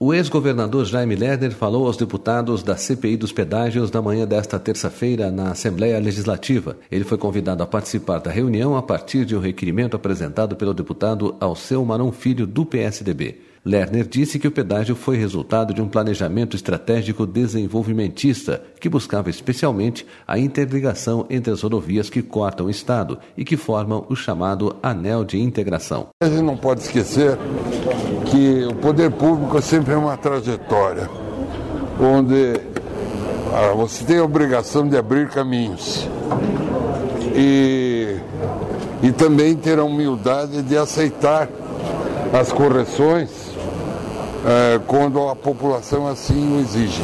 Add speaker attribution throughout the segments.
Speaker 1: O ex-governador Jaime Lerner falou aos deputados da CPI dos pedágios na manhã desta terça-feira na Assembleia Legislativa. Ele foi convidado a participar da reunião a partir de um requerimento apresentado pelo deputado Alceu Marão Filho, do PSDB. Lerner disse que o pedágio foi resultado de um planejamento estratégico desenvolvimentista que buscava especialmente a interligação entre as rodovias que cortam o estado e que formam o chamado Anel de Integração.
Speaker 2: A gente não pode esquecer que o poder público sempre é uma trajetória onde você tem a obrigação de abrir caminhos e também ter a humildade de aceitar as correções quando a população assim o exige.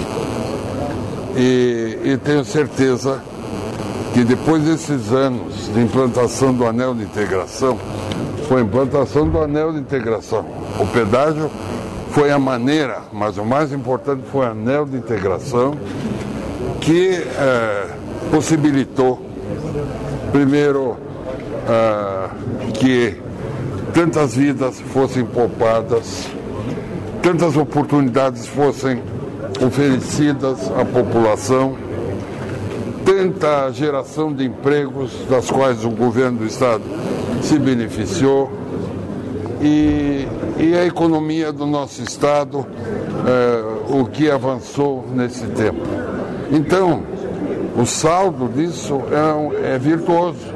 Speaker 2: E tenho certeza que depois desses anos de implantação do Anel de Integração, foi a implantação do Anel de Integração. O pedágio foi a maneira, mas o mais importante foi o Anel de Integração que possibilitou, primeiro, que tantas vidas fossem poupadas, tantas oportunidades fossem oferecidas à população, tanta geração de empregos das quais o governo do estado se beneficiou e a economia do nosso estado, o que avançou nesse tempo. Então, o saldo disso é virtuoso.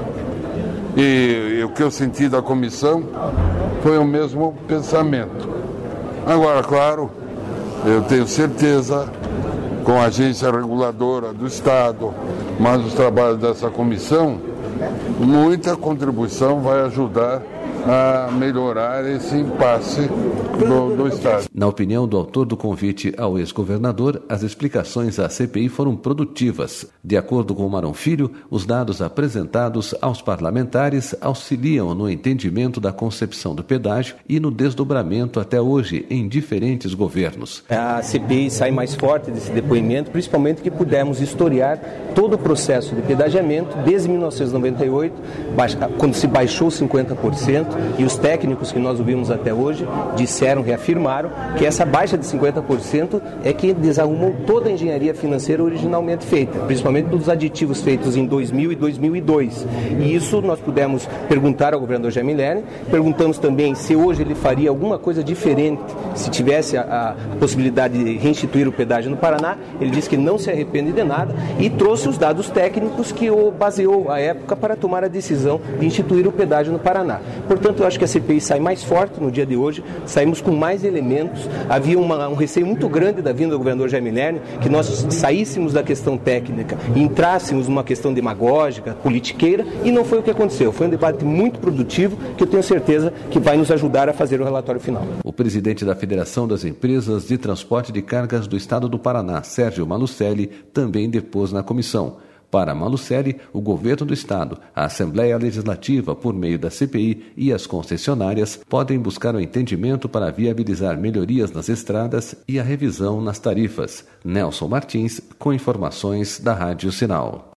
Speaker 2: E o que eu senti da comissão foi o mesmo pensamento. Agora, claro, eu tenho certeza, com a agência reguladora do Estado, mas os trabalhos dessa comissão, muita contribuição vai ajudar a melhorar esse impasse do Estado.
Speaker 1: Na opinião do autor do convite ao ex-governador, as explicações à CPI foram produtivas. De acordo com o Marão Filho, os dados apresentados aos parlamentares auxiliam no entendimento da concepção do pedágio e no desdobramento até hoje em diferentes governos.
Speaker 3: A CPI sai mais forte desse depoimento, principalmente que pudemos historiar todo o processo de pedagiamento desde 1998, quando se baixou 50%, e os técnicos que nós ouvimos até hoje reafirmaram que essa baixa de 50% é que desarrumou toda a engenharia financeira originalmente feita, principalmente dos aditivos feitos em 2000 e 2002. E isso nós pudemos perguntar ao governador Jaime Lerner, perguntamos também se hoje ele faria alguma coisa diferente, se tivesse a possibilidade de reinstituir o pedágio no Paraná. Ele disse que não se arrepende de nada e trouxe os dados técnicos que o baseou à época para tomar a decisão de instituir o pedágio no Paraná. Portanto, eu acho que a CPI sai mais forte no dia de hoje, saímos com mais elementos. Havia um receio muito grande da vinda do governador Jaime Lerner, que nós saíssemos da questão técnica e entrássemos numa questão demagógica, politiqueira, e não foi o que aconteceu. Foi um debate muito produtivo, que eu tenho certeza que vai nos ajudar a fazer o relatório final.
Speaker 1: O presidente da Federação das Empresas de Transporte de Cargas do Estado do Paraná, Sérgio Malucelli, também depôs na comissão. Para Malucelli, o governo do Estado, a Assembleia Legislativa, por meio da CPI e as concessionárias, podem buscar o entendimento para viabilizar melhorias nas estradas e a revisão nas tarifas. Nelson Martins, com informações da Rádio Sinal.